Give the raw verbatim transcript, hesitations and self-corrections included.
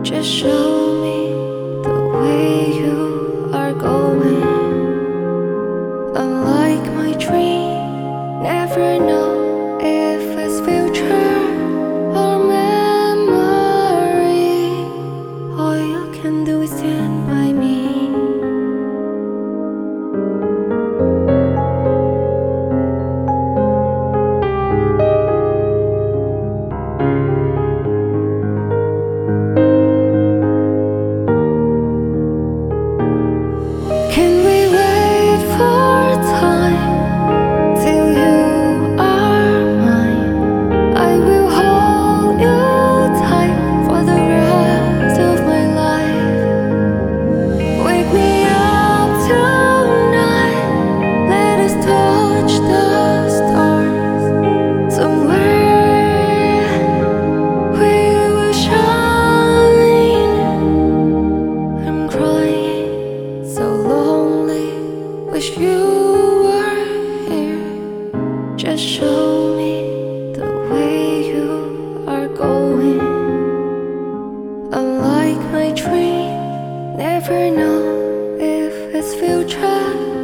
Just show me the way you are going. Unlike my dream, never know if it's future or memory. All you can do is stand by me. Can we wait for time till you are mine? I will hold you tight for the rest of my life. Wake me up tonight, let us touch the stars. Somewhere we will shine. I'm crying, so lonely, wish you were here. Just show me the way you are going. Unlike my dream, never know if it's future